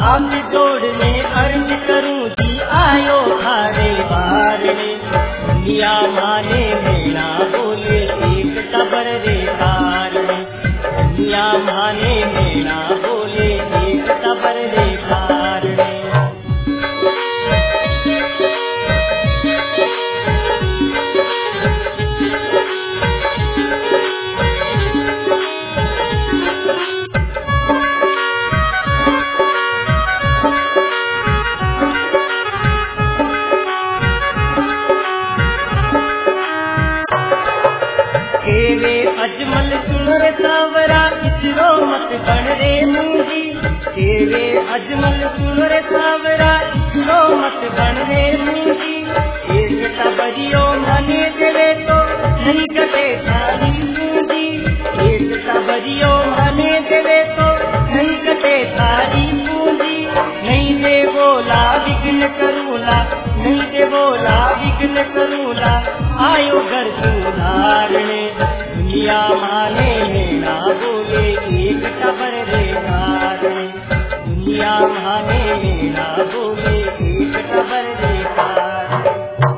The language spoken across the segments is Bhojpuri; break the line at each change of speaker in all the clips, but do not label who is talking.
हाथ जोड़ने अर्ज करूं जी आयो थारे बार रे। दुनिया माने मेरा बोले एक टबर रे कार रे। दुनिया माने मेरा बोले एक टबर रे कार रे। तेरे अजमल सुन रे सावरा इसरो मत बन रे मुंजी। तेरे अजमल सुन रे सावरा इसरो मत बन रे मुंजी। एक टबरियो मने देवे तो नहीं कटे थारी पूंजी। एक टबरियो मने देवे तो नहीं कटे थारी पूंजी। नहीं दे बोला विघ्न करूला, नहीं दे बोला विघ्न करूला, आयो घर सुधारने। दुनिया माने मेरा बोले एक टबर रे कार रे। दुनिया माने मेरा बोले एक टबर रे कार रे।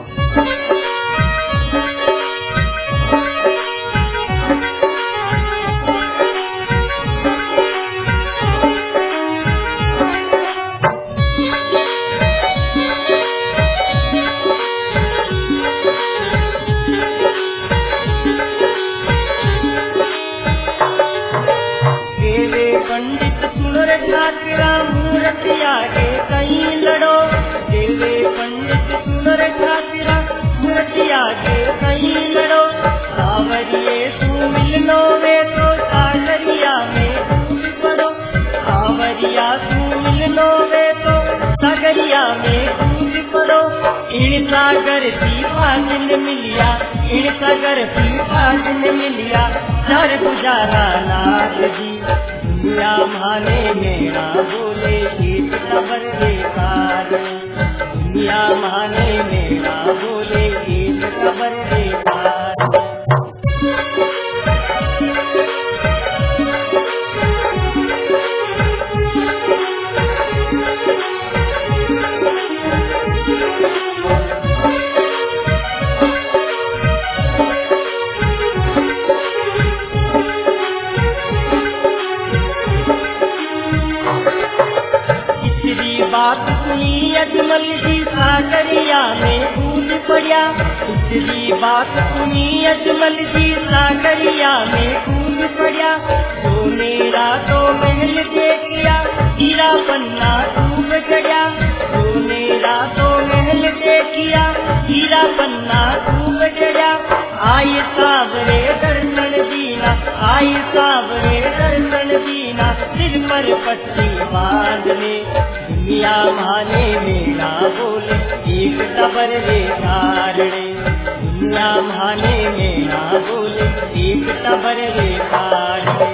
पंडित सुन रे ठाकरा मूर्तिया के कहीं लड़ो। देवे पंडित सुन रे ठाकरा मूर्तिया के कहीं लड़ो। सावरिये तू मिलनो वे तो सागरिया में डूब पड़ो। सावरिया तू मिलनो वे तो सागरिया में डूब पड़ो। इन सागर की फाजिल मिलिया, इन सागर की फाजिल मिलिया, चार गुजारा लाल जी। दुनिया माने मेरा बोले एक टबर रे कार रे। दुनिया माने मेरा बोले एक टबर रे कार रे। बात सुनी अजमल जी सागरिया में कूद पड़ा। पिछली बात सुनी अजमल जी सागरिया में कूद पड़ा। सोने रातों महल देखिया हीरा पन्ना डूब गया। सोने रातों महल देखिया हीरा पन्ना डूब गया। आए सावरे दर्शन दीना, आए सावरे दर्शन दीना, सिर पर पट्टी बांध ले। दुनिया माने मेरा बोले एक टबर रे कार रे। दुनिया माने मेरा बोले एक टबर रे कार रे।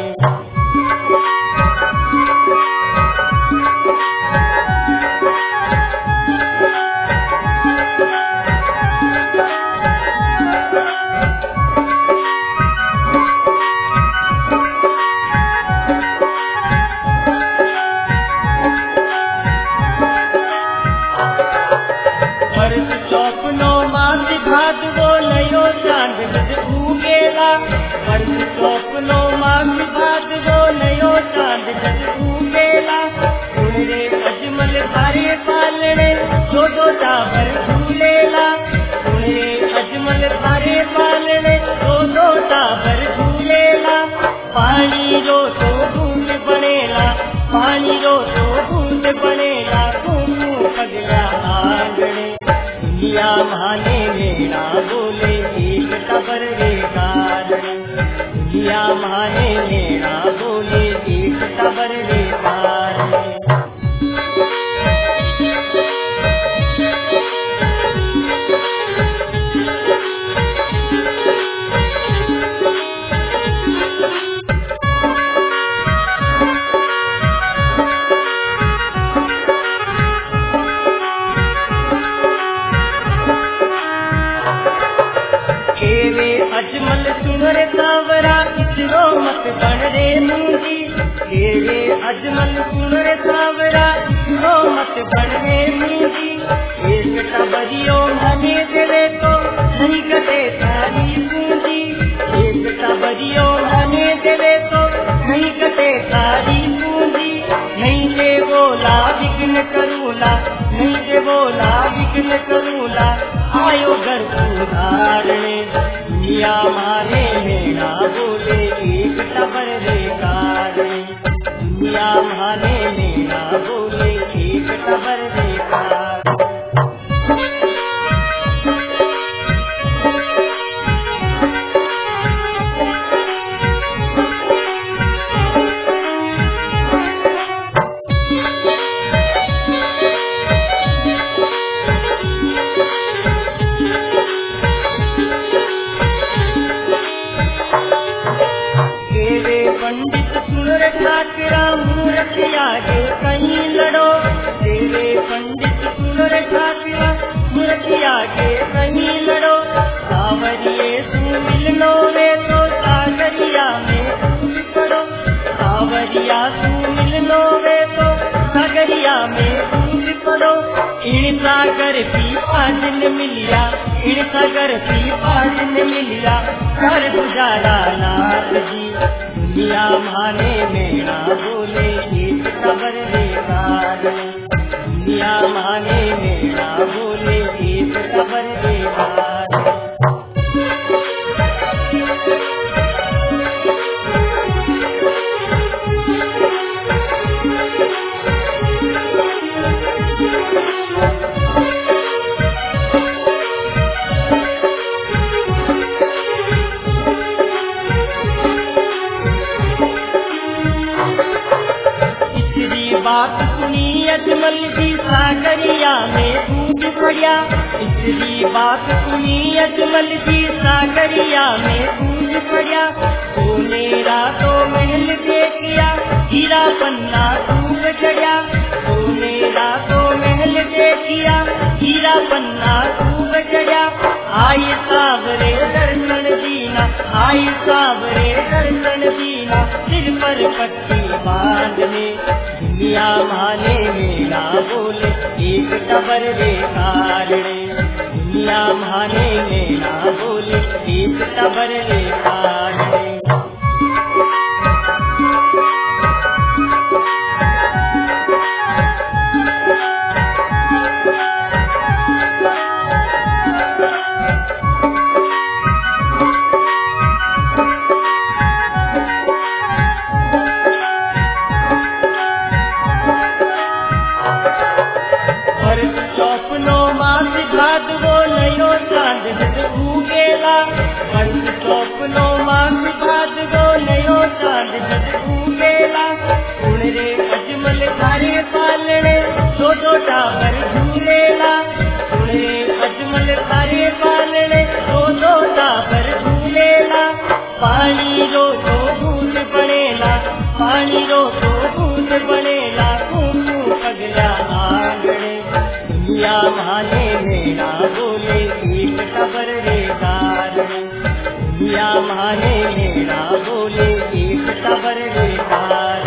भाग वो नयो चांद बज उगेला। वर्ष स्वप्नो मास भाग वो नयो चांद बज उगेला। सुन रे अजमल थारे पालने दो दो टावर झूलेला। सुन रे अजमल थारे पालने दो दो टावर झूलेला। पानी रो तो बूंद बनेला, पानी रो तो बूंद बनेला, घूमू पगला आंगणे। दुनिया माने मेरा बोले एक टबर रे कार रे। दुनिया माने मेरा बोले एक टबर रे कार रे। अजमल सुन रे सावरा इसरो मत बन रे मुंजी। तेरे अजमल सुन रे सावरा तो मत बढ़े मूंजी एक टबरियो मने देवे तो नहीं कटे सारी पूंजी एक टबरियो मने देवे तो नहीं कटे सारी पूंजी नहीं दे बोला विघ्न करूला नहीं दे बोला विघ्न करूला आयो घर उधारणे दुनिया माने मेरा बोले एक टबर बेकार दुनिया माने मेरा बोले एक टबर बेकार पंडित सुन रे ठाकरा मूर्ख आगे कहीं लड़ो तेरे पंडित सुन रे ठाकरा मूर्ख आगे कहीं लड़ो सावरिये तू मिलनो वे तो सागरिया में डूब पड़ो सावरिया तू मिलनो वे तो सागरिया में डूब पड़ो इन सागर की पाजन मिलिया इन सागर की पाजन मिलिया कर गुजारा नाथ जी दुनिया माने मेरा बोले एक टबर बेकार दुनिया माने मेरा बोले एक टबर बेकार बात सुनी अजमल की सागरिया में डूब पड़ा इसकी बात सुनी अजमल की सागरिया में डूब पड़ा सोने रातों महल देखिया हीरा पन्ना डूब चढ़िया सोने रातों महल देखिया हीरा पन्ना डूब चढ़िया आई सावरे दर्शन दीना आई सावरे दर्शन दीना सिर पर पट्टी बांधने दुनिया माने मेरा बोले एक टबर बेकार दुनिया माने मेरा बोले एक टबर बेकार भादवो नयो चांद उगेला पंच चौपनो मास भादवो नयो चांद उगेला सुन रे अजमल थारे पालने दो टाबर झूलेला सुन रे अजमल थारे पालने दो टाबर झूलेला पानी रो तो भूत बनेला पानी रो तो भूत बनेला तू पगला आंगणे दुनिया माने मेरा बोले एक टबर बेकार दुनिया माने मेरा बोले एक टबर बेकार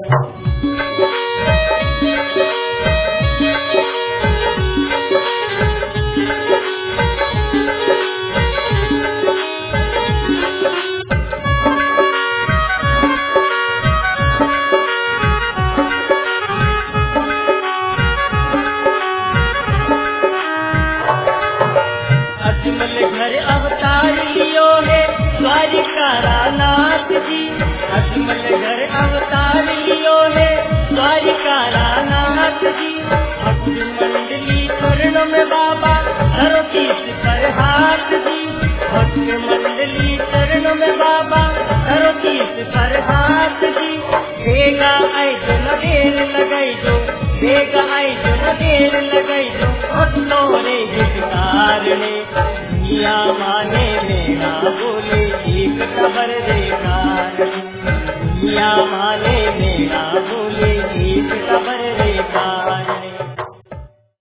नाथ जी अजमल घर अवतार लियो है द्वारिका नाथ जी भक्त मंडली चरण में बाबा धरो तीस पर हाथ जी भक्त मंडली चरण में बाबा धरो तीस पर हाथ जी बेगा आई जो न देर लगाई जो बेगा आई जो न देर लगाई जो भक्तों रे हितकार ने दुनिया माने मेरा बोले एक टबर बेकार दुनिया माने मेरा बोले एक टबर बेकार